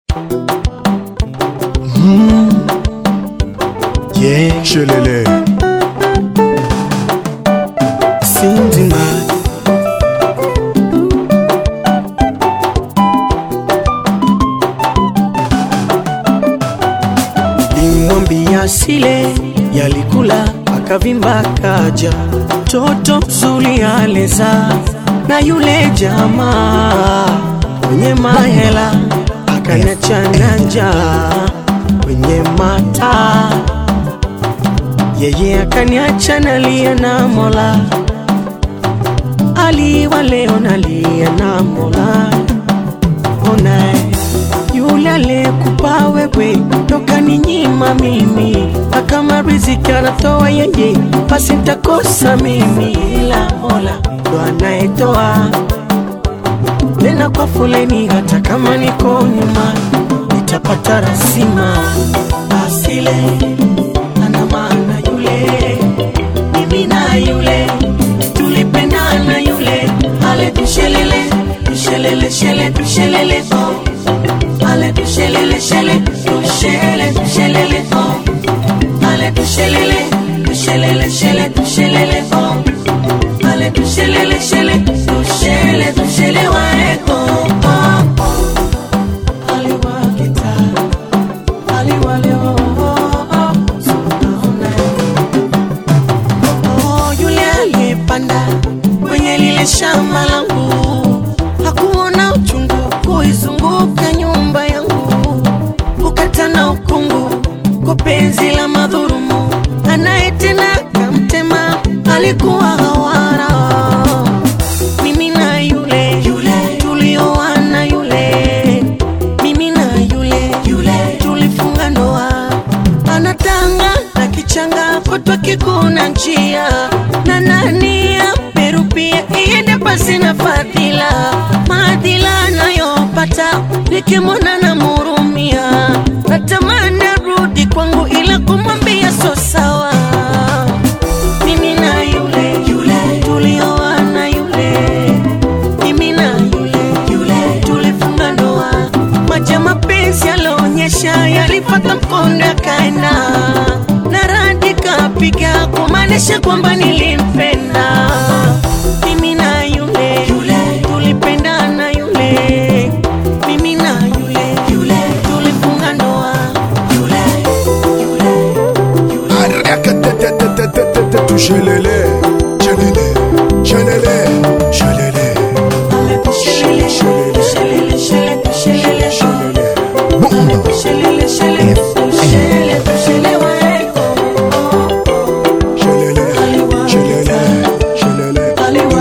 Yeah, Shelele Sindima Limwambia sile yalikula akavimba kaja toto mzuri aleza na yule jamaa mwenye mahela akaniachana njaa kwenye mata yeye akaniacha nalia na Mola aliwa leo nalia na Mola ona yule aliyekupa wewe toka ninyima mimi akama riziki anatoa yeye basi nitakosa mimi ila Mola ndo anayetoa tena kwa foleni hata kama niko nyuma nitapata rasima asile ana maana yule mimi na yule tulipendana yule ale tushelele tushelele shele tushelele oh ale tushelele shele tushele tushelele oh ale tushelele tushelele shele tushelele oh ale tushelele shele tushele tushele waeko aliwakita aliwaleo panda kwenye lile shamba langu hakuona uchungu kuizunguka nyumba yangu ukatana ukungu kwa penzi la madhurumu anayetena kamtema alikuwa hawara mimi na yule tulioana yule mimi na yule tulifunga ndoa anatanga na kichanga kutwa kikuna njia na nani ya Peru pia iende pasi na fadhila maadhila nayopata nikimwona na murumia natamani rudi kwangu ila kumwambia so sawa mimi na yule tulioana yule mimi na yule tulifunga ndoa maji ya mapenzi yalionyesha yalipata mkondo yakaenda na radi kapiga kumaanisha kwamba nilimpenda mimi na yule tulipendana yule mimi na yule tulifunga ndoa yule Shelele Shelele Shelele Shelele Shelele Shelele Shelele Shelele Shelele Mundo Shelele Shelele Shelele Shelele waeko Shelele Shelele Shelele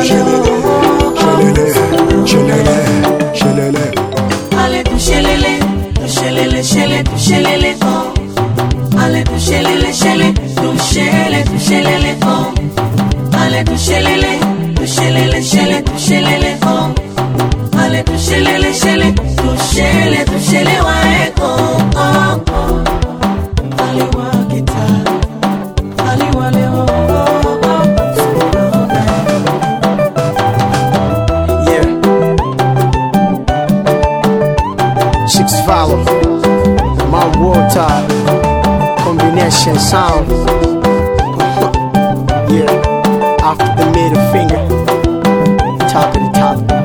Shelele Shelele Shelele ale tushelele tushelele shele tushelele oh ale tushelele shele tushele tushelele oh ale tushelele tushelele shele tushelele oh ale tushelele shele tushele tushele waeko oh aliwakita aliwaleo yeah 6 follow my water combination sound yeah after the middle finger top of the top